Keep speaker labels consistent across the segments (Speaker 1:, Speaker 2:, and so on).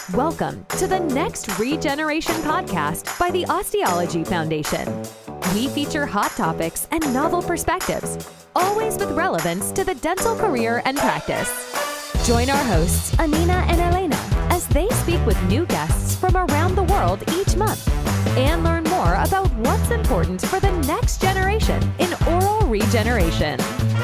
Speaker 1: Welcome to the Next Regeneration podcast by the Osteology Foundation. We feature hot topics and novel perspectives, always with relevance to the dental career and practice. Join our hosts, Anina and Elena, as they speak with new guests from around the world each month and learn more about what's important for the next generation in oral regeneration.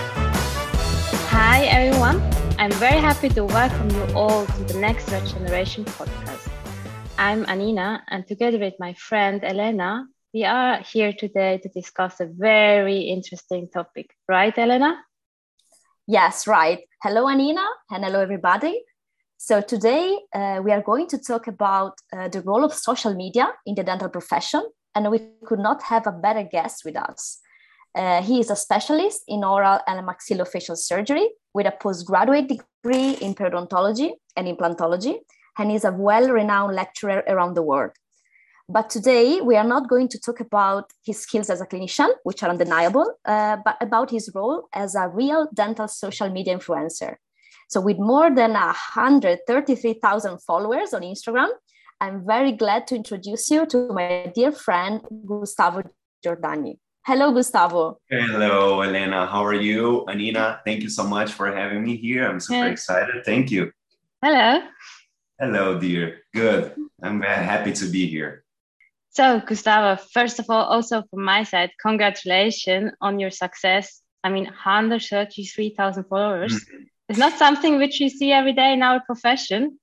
Speaker 2: Hi, everyone. I'm very happy to welcome you all to the Next Regeneration podcast. I'm Anina, and together with my friend Elena, we are here today to discuss a very interesting topic. Right, Elena?
Speaker 3: Yes, right. Hello, Anina, and hello, everybody. So today we are going to talk about the role of social media in the dental profession, and we could not have a better guest with us. He is a specialist in oral and maxillofacial surgery with a postgraduate degree in periodontology and implantology, and is a well-renowned lecturer around the world. But today, we are not going to talk about his skills as a clinician, which are undeniable, but about his role as a real dental social media influencer. So with more than 133,000 followers on Instagram, I'm very glad to introduce you to my dear friend, Gustavo Giordani. Hello, Gustavo.
Speaker 4: Hello, Elena. How are you? Anina, thank you so much for having me here. I'm super excited. Thank you.
Speaker 2: Hello.
Speaker 4: Hello, dear. Good. I'm very happy to be here.
Speaker 2: So, Gustavo, first of all, also from my side, congratulations on your success. 133,000 followers. Mm-hmm. It's not something which you see every day in our profession.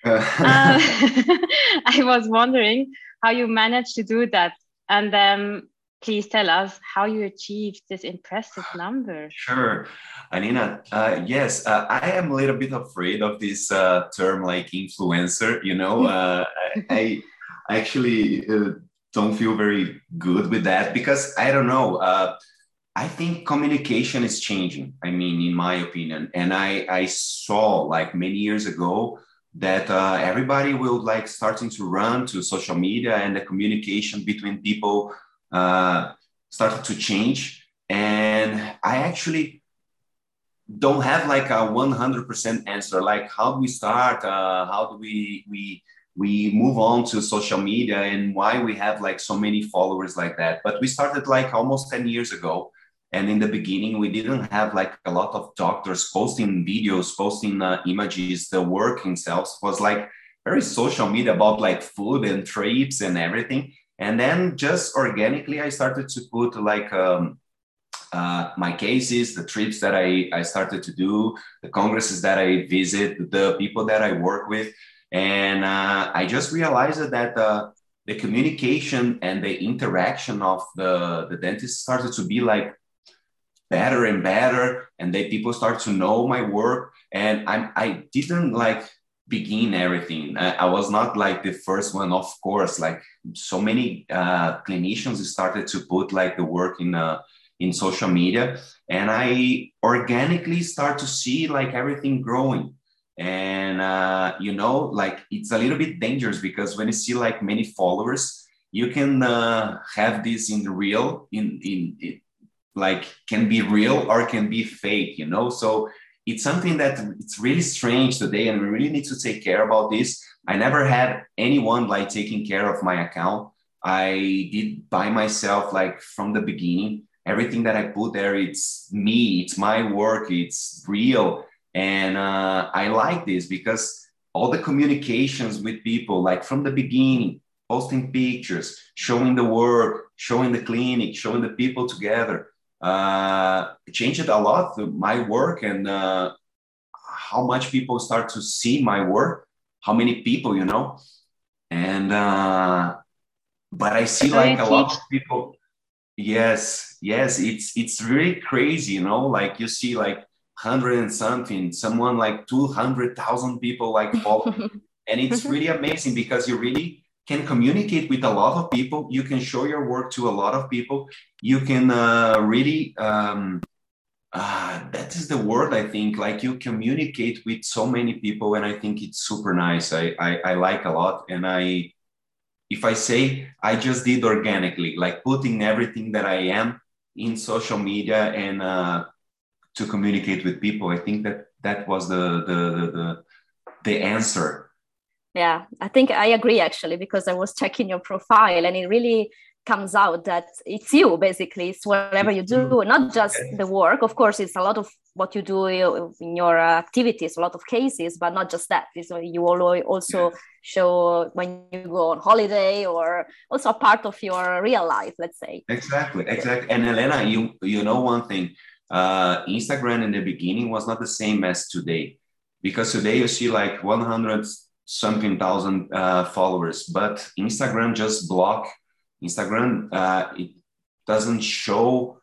Speaker 2: I was wondering how you managed to do that. And please tell us how you achieved this impressive number.
Speaker 4: Sure. Anina, yes, I am a little bit afraid of this term like influencer, you know. I actually don't feel very good with that because I don't know. I think communication is changing, in my opinion. And I saw like many years ago that everybody will like starting to run to social media and the communication between people started to change. And I actually don't have like a 100% answer. Like how do we start? How do we move on to social media and why we have like so many followers like that? But we started like almost 10 years ago. And in the beginning, we didn't have like a lot of doctors posting videos, posting images. The work itself was like very social media about like food and trips and everything. And then just organically, I started to put like my cases, the trips that I started to do, the congresses that I visit, the people that I work with. And I just realized that the communication and the interaction of the dentist started to be like better and better. And then people start to know my work. And I didn't like begin everything. I was not like the first one, of course. Like so many clinicians started to put like the work in social media, and I organically start to see like everything growing. And like it's a little bit dangerous because when you see like many followers, you can have this in the real, in like can be real or can be fake, you know. So it's something that it's really strange today, and we really need to take care about this. I never had anyone like taking care of my account. I did by myself, like from the beginning. Everything that I put there, it's me, it's my work, it's real. And I like this because all the communications with people, like from the beginning, posting pictures, showing the work, showing the clinic, showing the people together, changed a lot my work and how much people start to see my work, how many people, you know. And but I see like a lot of people. Yes, it's really crazy, you know. Like you see like 100 and something, someone like 200,000 people like following, and it's really amazing because you really can communicate with a lot of people. You can show your work to a lot of people. You can really, that is the word, I think, like you communicate with so many people. And I think it's super nice. I like a lot. And if I say I just did organically, like putting everything that I am in social media and to communicate with people, I think that was the answer.
Speaker 3: Yeah, I think I agree actually, because I was checking your profile and it really comes out that it's you basically. It's whatever you do, not just the work. Of course, it's a lot of what you do in your activities, a lot of cases, but not just that. You also show when you go on holiday, or also a part of your real life, let's say.
Speaker 4: Exactly. And Elena, you know one thing, Instagram in the beginning was not the same as today, because today you see like 100 something thousand followers, but Instagram just block. Instagram, it doesn't show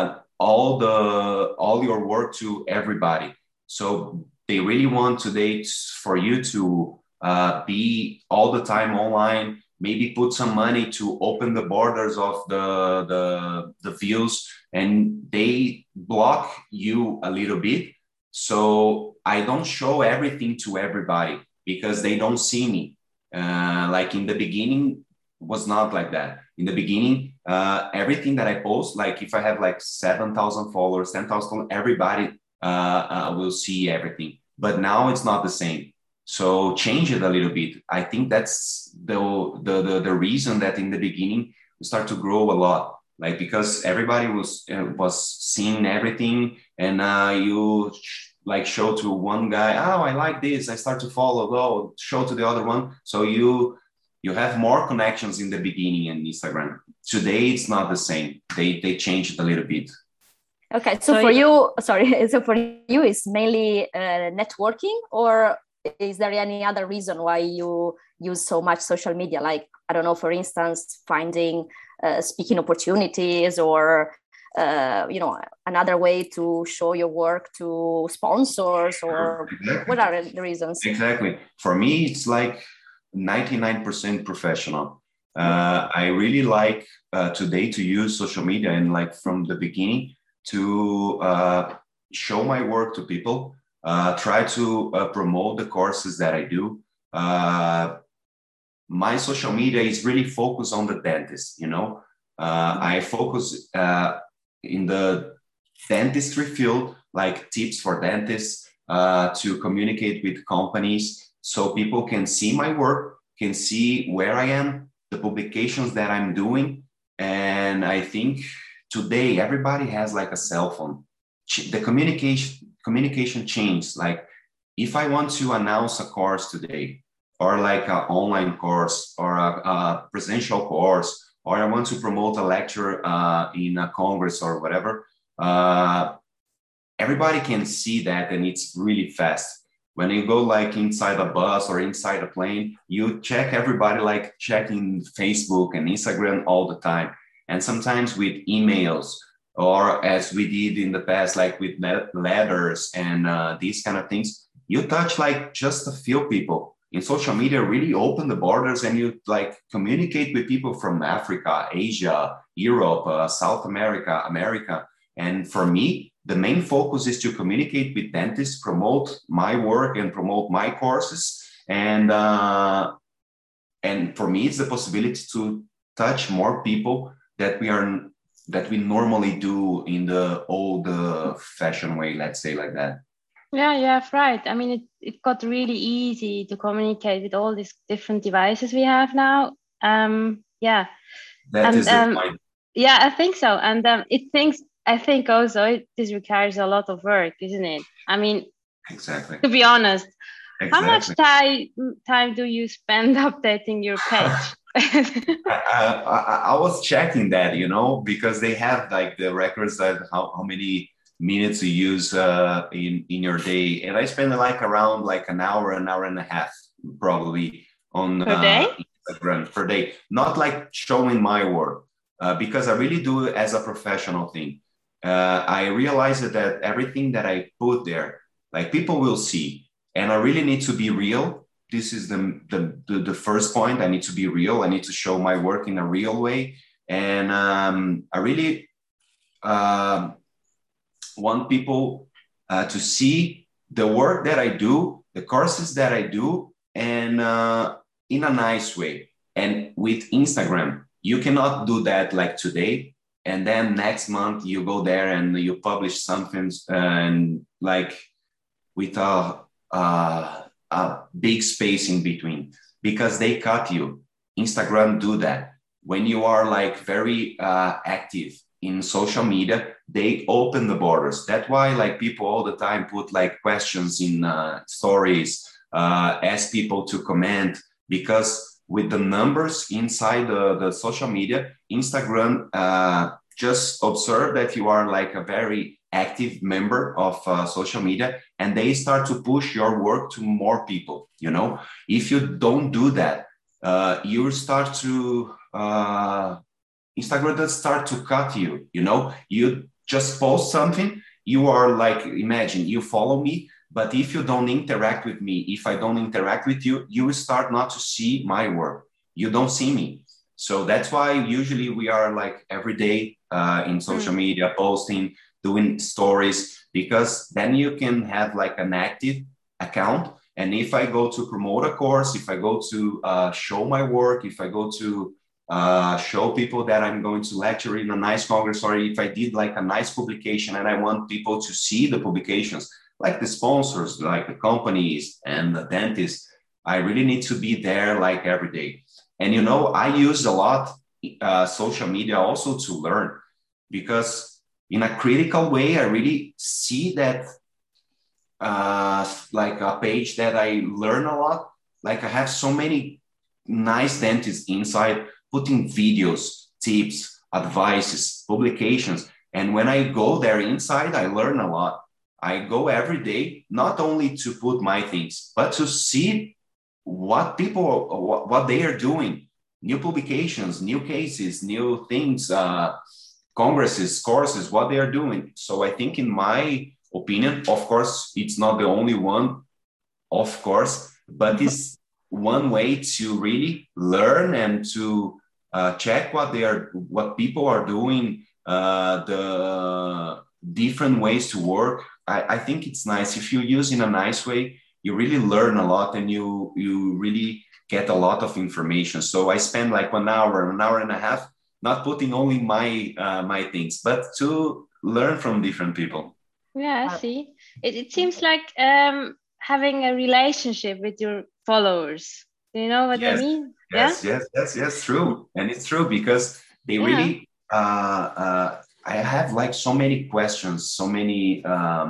Speaker 4: all your work to everybody. So they really want today for you to be all the time online, maybe put some money to open the borders of the views, and they block you a little bit. So I don't show everything to everybody because they don't see me. Like in the beginning was not like that. In the beginning, everything that I post, like if I have like 7,000 followers, 10,000, everybody will see everything. But now it's not the same. So change it a little bit. I think that's the reason that in the beginning we start to grow a lot, like because everybody was seeing everything, and you like show to one guy, oh, I like this, I start to follow, go show to the other one. So you have more connections in the beginning in Instagram. Today it's not the same. They changed it a little bit.
Speaker 3: Okay, so for you, sorry, so for you it's mainly networking, or is there any other reason why you use so much social media? Like, I don't know, for instance, finding speaking opportunities, or another way to show your work to sponsors, or what are the reasons?
Speaker 4: Exactly. For me, it's like 99% professional. I really like today to use social media, and like from the beginning to show my work to people, try to promote the courses that I do. My social media is really focused on the dentist, I focus in the dentistry field, like tips for dentists, to communicate with companies so people can see my work, can see where I am, the publications that I'm doing. And I think today everybody has like a cell phone. The communication changed. Like if I want to announce a course today, or like an online course, or a presential course, or I want to promote a lecture in a congress or whatever, everybody can see that, and it's really fast. When you go like inside a bus or inside a plane, you check everybody like checking Facebook and Instagram all the time. And sometimes with emails, or as we did in the past, like with letters and these kind of things, you touch like just a few people. In social media, really open the borders, and you like communicate with people from Africa, Asia, Europe, South America, America. And for me, the main focus is to communicate with dentists, promote my work and promote my courses. And for me, it's the possibility to touch more people that we normally do in the old fashioned way, let's say like that.
Speaker 2: Yeah, right. I mean, it got really easy to communicate with all these different devices we have now. Yeah.
Speaker 4: That is the point.
Speaker 2: Yeah, I think so. And I think also this requires a lot of work, isn't it? I mean,
Speaker 4: exactly.
Speaker 2: To be honest, How much time do you spend updating your page?
Speaker 4: I was checking that, because they have like the records that how many minutes you use in your day, and I spend like around like an hour and a half probably on
Speaker 2: per day?
Speaker 4: Instagram per day. Not like showing my work because I really do it as a professional thing. I realized that everything that I put there, like people will see, and I really need to be real. This is the first point. I need to be real. I need to show my work in a real way, and I really want people to see the work that I do, the courses that I do, and in a nice way. And with Instagram, you cannot do that like today, and then next month you go there and you publish something and like with a big space in between because they cut you. Instagram do that. When you are like very active in social media, they open the borders. That's why like people all the time put like questions in stories, ask people to comment, because with the numbers inside the social media, Instagram just observe that you are like a very active member of social media, and they start to push your work to more people. You know, if you don't do that, you start to Instagram does start to cut you. You know, you just post something, you are like, imagine you follow me, but if you don't interact with me, if I don't interact with you, you will start not to see my work. You don't see me. So that's why usually we are like every day in social media posting, doing stories, because then you can have like an active account. And if I go to promote a course, if I go to show my work, if I go to show people that I'm going to lecture in a nice congress, or if I did like a nice publication and I want people to see the publications, like the sponsors, like the companies and the dentists, I really need to be there like every day. And, you know, I use a lot social media also to learn, because in a critical way, I really see that like a page that I learn a lot. Like I have so many nice dentists inside putting videos, tips, advices, publications. And when I go there inside, I learn a lot. I go every day, not only to put my things, but to see what people, what they are doing, new publications, new cases, new things, congresses, courses, what they are doing. So I think, in my opinion, of course, it's not the only one, of course, but it's one way to really learn and to check what people are doing, the different ways to work. I think it's nice. If you use in a nice way, you really learn a lot, and you really get a lot of information. So I spend like an hour and a half, not putting only my my things, but to learn from different people.
Speaker 2: Yeah, I see. It seems like having a relationship with your followers. Do you know what I mean?
Speaker 4: Yes, true. And it's true, because they really, I have like so many questions, so many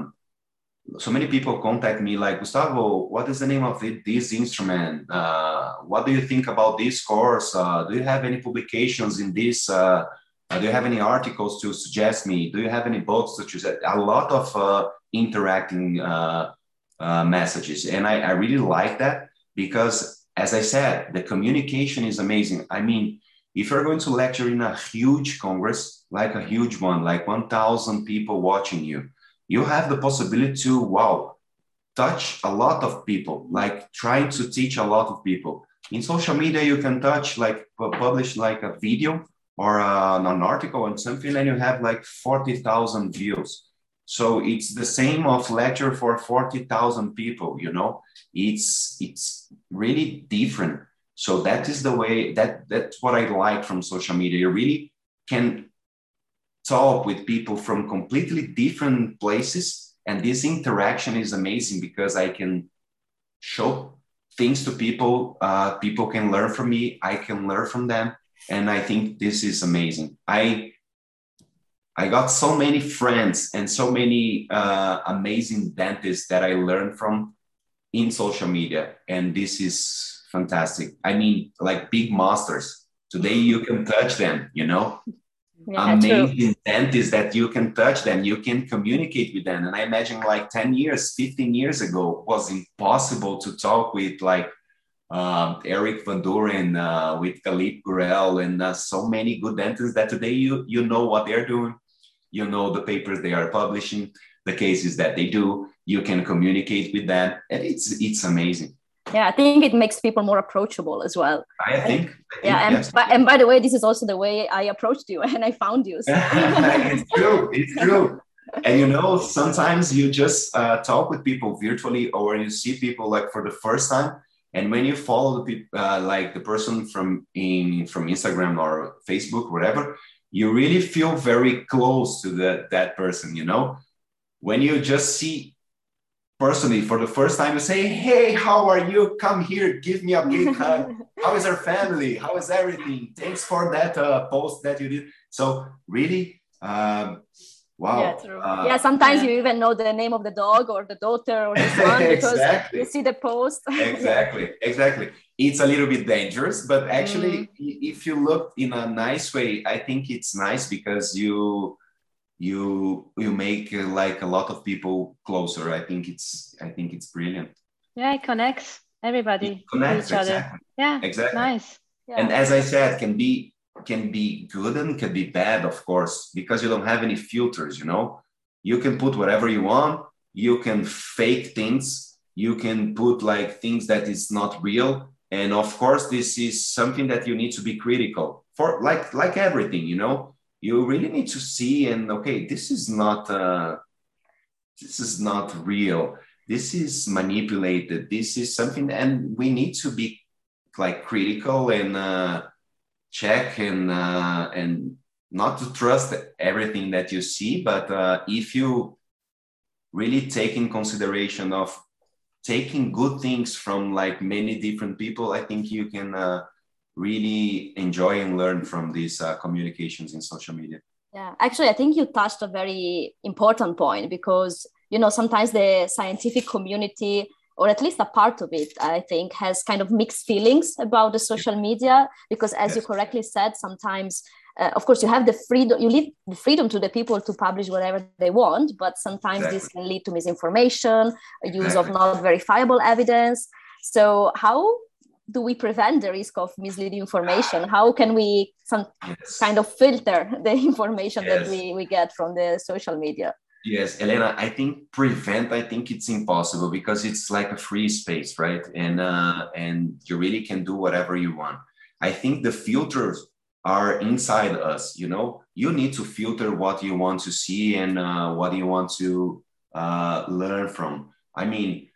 Speaker 4: people contact me like, Gustavo, what is the name of this instrument? What do you think about this course? Do you have any publications in this? Do you have any articles to suggest me? Do you have any books to choose? A lot of interacting messages. And I really like that, because, as I said, the communication is amazing. I mean, if you're going to lecture in a huge congress, like a huge one, like 1,000 people watching you, you have the possibility to, touch a lot of people, like trying to teach a lot of people. In social media, you can touch, like publish like a video or an article and something, and you have like 40,000 views. So it's the same of lecture for 40,000 people, you know, it's really different. So that is the way that's what I like from social media. You really can talk with people from completely different places. And this interaction is amazing, because I can show things to people. People can learn from me. I can learn from them. And I think this is amazing. I got so many friends and so many amazing dentists that I learned from in social media. And this is fantastic. I mean, like big masters. Today you can touch them, you know? Yeah, amazing dentists that you can touch them, you can communicate with them. And I imagine like 10 years, 15 years ago, it was impossible to talk with like Eric Van Duren, with Philippe Gurel, and so many good dentists that today you know what they're doing. You know the papers they are publishing, the cases that they do. You can communicate with them, and it's amazing.
Speaker 3: Yeah, I think it makes people more approachable as well.
Speaker 4: I think
Speaker 3: yeah,
Speaker 4: yes.
Speaker 3: and by the way, this is also the way I approached you and I found you. So.
Speaker 4: It's true. And you know, sometimes you just talk with people virtually, or you see people like for the first time. And when you follow the people, like the person from Instagram or Facebook, whatever, you really feel very close to that person, you know? When you just see personally, for the first time, you say, hey, how are you? Come here, give me a big hug. How is our family? How is everything? Thanks for that post that you did. So really, wow.
Speaker 3: Yeah, true. Sometimes you even know the name of the dog or the daughter or the son because you see the post.
Speaker 4: Exactly. It's a little bit dangerous, but actually, if you look in a nice way, I think it's nice because you make like a lot of people closer. I think it's brilliant.
Speaker 2: Yeah, it connects everybody to each other. Yeah,
Speaker 4: exactly.
Speaker 2: Nice. Yeah.
Speaker 4: And as I said, can be good and can be bad, of course, because you don't have any filters. You can put whatever you want. You can fake things. You can put like things that is not real. And of course, this is something that you need to be critical for, like everything. You really need to see and okay, this is not real. This is manipulated. This is something, and we need to be like critical and check and not to trust everything that you see, but if you really take in consideration of taking good things from like many different people, I think you can really enjoy and learn from these communications in social media.
Speaker 3: Yeah, actually, I think you touched a very important point because, sometimes the scientific community, or at least a part of it, I think, has kind of mixed feelings about the social media because, as you correctly said, sometimes, of course, you have the freedom, you leave the freedom to the people to publish whatever they want, but sometimes this can lead to misinformation, a use of not verifiable evidence. So how do we prevent the risk of misleading information? How can we kind of filter the information that we get from the social media?
Speaker 4: Yes, Elena, I think it's impossible because it's like a free space, right? And you really can do whatever you want. I think the filters are inside us, you need to filter what you want to see and what you want to learn from. I mean,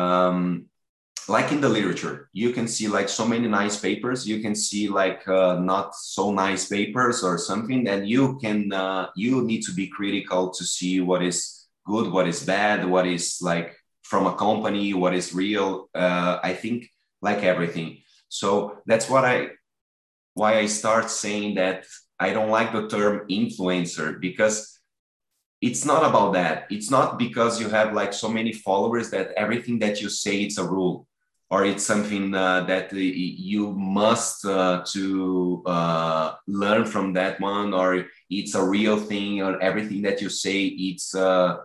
Speaker 4: like in the literature, you can see like so many nice papers, you can see like not so nice papers or something, and you need to be critical to see what is good, what is bad, what is like from a company, what is real. I think like everything. So that's why I start saying that I don't like the term influencer, because it's not about that. It's not because you have like so many followers that everything that you say it's a rule, or it's something that you must to learn from that one, or it's a real thing, or everything that you say it's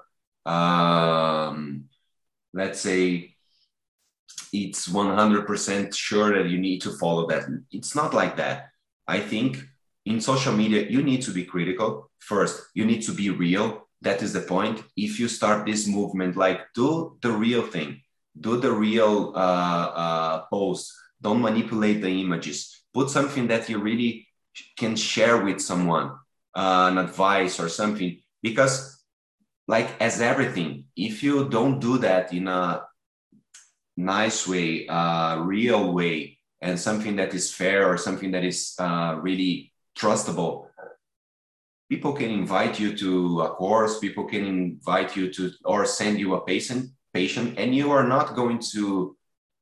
Speaker 4: let's say it's 100% sure that you need to follow that. It's not like that. I think in social media, you need to be critical. First, you need to be real. That is the point. If you start this movement, like do the real thing, do the real post, don't manipulate the images, put something that you really can share with someone, an advice or something, because like as everything, if you don't do that in a nice way, real way, and something that is fair or something that is really trustable, people can invite you to a course, people can invite you to, or send you a patient, and you are not going to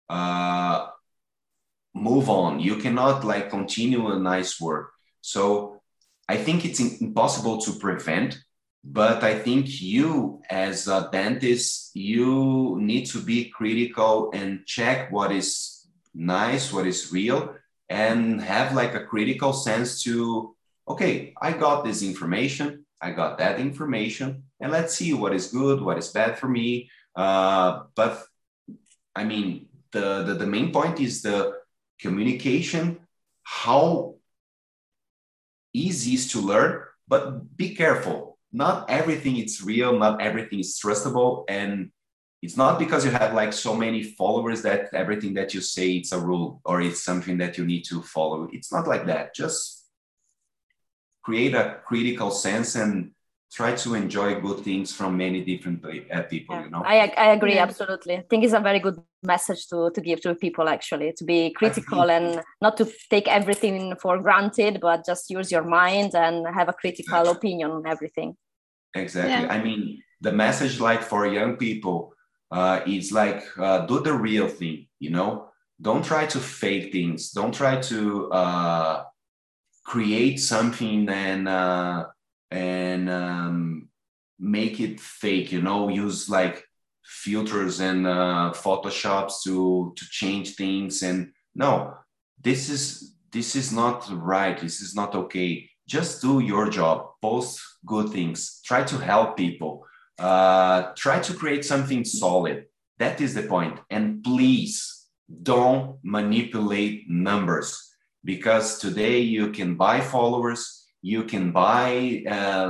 Speaker 4: move on. You cannot like continue a nice work. So I think it's impossible to prevent, but I think you as a dentist, you need to be critical and check what is nice, what is real, and have like a critical sense to, okay, I got this information, I got that information, and let's see what is good, what is bad for me. But I mean, the main point is the communication, how easy is to learn, but be careful. Not everything is real, not everything is trustable. And it's not because you have like so many followers that everything that you say it's a rule or it's something that you need to follow. It's not like that. Just create a critical sense and try to enjoy good things from many different people,
Speaker 3: yeah.
Speaker 4: You know?
Speaker 3: I agree, absolutely. I think it's a very good message to give to people, actually, to be critical and not to take everything for granted, but just use your mind and have a critical opinion on everything.
Speaker 4: Exactly. Yeah. I mean, the message like for young people, It's like do the real thing, you know. Don't try to fake things. Don't try to create something and make it fake, you know. Use like filters and photoshops to change things. And no, this is not right. This is not okay. Just do your job. Post good things. Try to help people. Try to create something solid. That is the point. And please don't manipulate numbers, because today you can buy followers, you can buy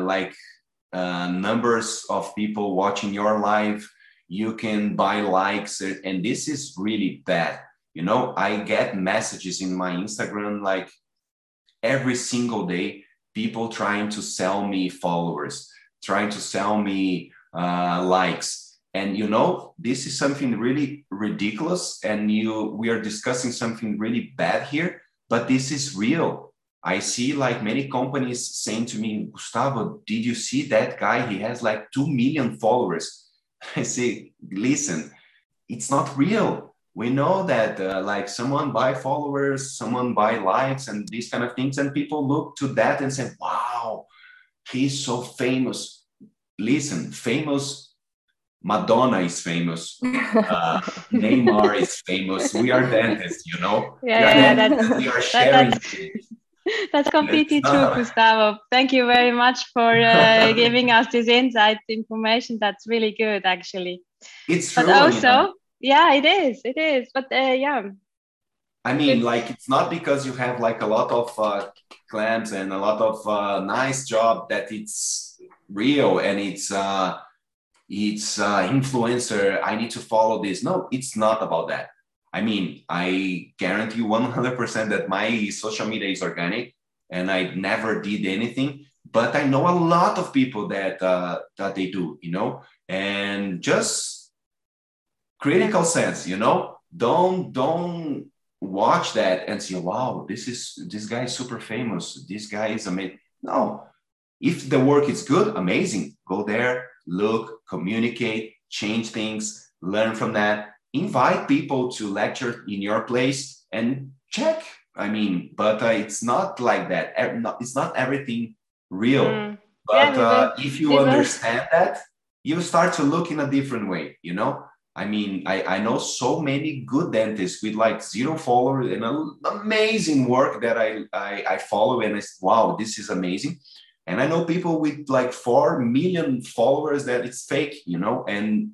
Speaker 4: numbers of people watching your live, you can buy likes, and this is really bad. You know, I get messages in my Instagram like every single day, people trying to sell me followers, trying to sell me likes. And you know, this is something really ridiculous, and we are discussing something really bad here, but this is real. I see like many companies saying to me, Gustavo, did you see that guy? He has like 2 million followers. I say, listen, it's not real. We know that like someone buy followers, someone buy likes and these kind of things. And people look to that and say, wow, he's so famous. Listen, famous, Madonna is famous. Neymar is famous. We are dentists, you know? We are sharing.
Speaker 2: That's completely true, Gustavo. Thank you very much for giving us this insight information. That's really good, actually.
Speaker 4: It's true.
Speaker 2: But also, you know? Yeah, it is. It is. But yeah.
Speaker 4: I mean, like, it's not because you have like a lot of clams and a lot of nice job that it's real and it's influencer. I need to follow this. No, it's not about that. I mean, I guarantee you 100% that my social media is organic and I never did anything, but I know a lot of people that they do, you know, and just critical sense, you know, don't watch that and say, wow, this guy is super famous. This guy is amazing. No, if the work is good, amazing. Go there, look, communicate, change things, learn from that. Invite people to lecture in your place and check. I mean, but it's not like that. It's not everything real. But if you understand that, you start to look in a different way, you know? I mean, I know so many good dentists with like 0 followers and amazing work that I follow and I say, wow, this is amazing. And I know people with like 4 million followers that it's fake, you know, and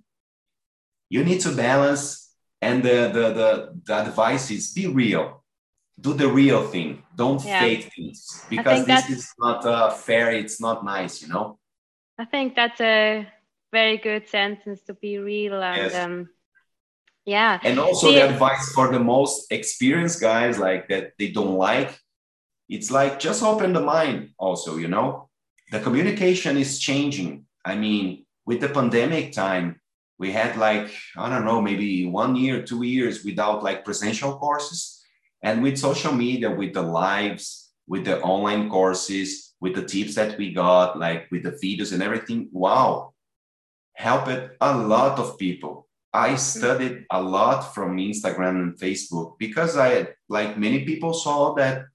Speaker 4: you need to balance. And the advice is be real, do the real thing. Don't fake things, because this is not fair. It's not nice, you know?
Speaker 2: I think that's a very good sentence, to be real. And
Speaker 4: yes. And also the advice for the most experienced guys like that they don't like, it's like just open the mind also, you know? The communication is changing. I mean, with the pandemic time, we had like, I don't know, maybe 1 year, 2 years without like presential courses. And with social media, with the lives, with the online courses, with the tips that we got, like with the videos and everything, wow, helped a lot of people. I studied a lot from Instagram and Facebook because like many people saw that,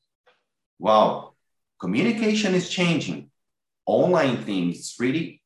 Speaker 4: wow, communication is changing. Online things really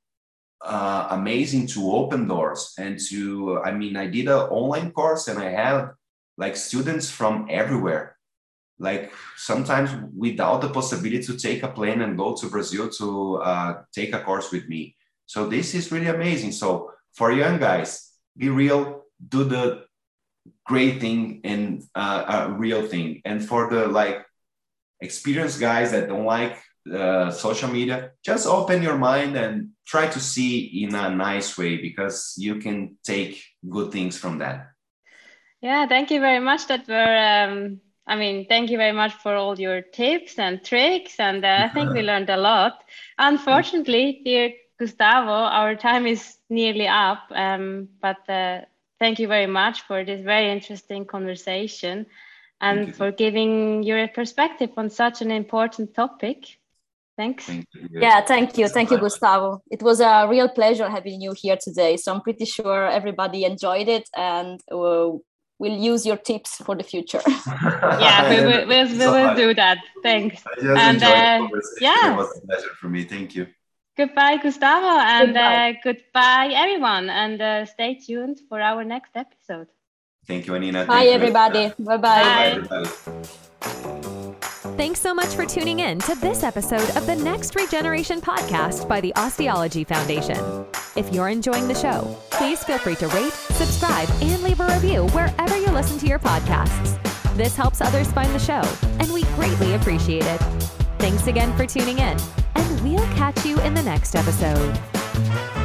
Speaker 4: amazing to open doors and to, I mean, I did an online course and I had like students from everywhere, like sometimes without the possibility to take a plane and go to Brazil to take a course with me. So this is really amazing. So for young guys, be real, do the great thing and a real thing. And for the like experienced guys that don't like social media, just open your mind and try to see in a nice way, because you can take good things from that.
Speaker 2: Yeah, thank you very much. That were I mean, thank you very much for all your tips and tricks, and I think we learned a lot. Unfortunately, dear Gustavo, our time is nearly up, but thank you very much for this very interesting conversation and for giving your perspective on such an important topic. Thanks.
Speaker 4: Thank you.
Speaker 3: Yeah, thank you. Thank you, Gustavo. It was a real pleasure having you here today. So I'm pretty sure everybody enjoyed it and we'll use your tips for the future.
Speaker 2: Yeah, we will do that. Thanks.
Speaker 4: I just enjoyed the conversation. It was a pleasure for me. Thank you.
Speaker 2: Goodbye, Gustavo, and goodbye, everyone. And stay tuned for our next episode.
Speaker 4: Thank you, Anina.
Speaker 3: Bye, everybody. Bye-bye.
Speaker 2: Bye.
Speaker 1: Thanks so much for tuning in to this episode of the Next Regeneration podcast by the Osteology Foundation. If you're enjoying the show, please feel free to rate, subscribe, and leave a review wherever you listen to your podcasts. This helps others find the show, and we greatly appreciate it. Thanks again for tuning in, and we'll catch you in the next episode.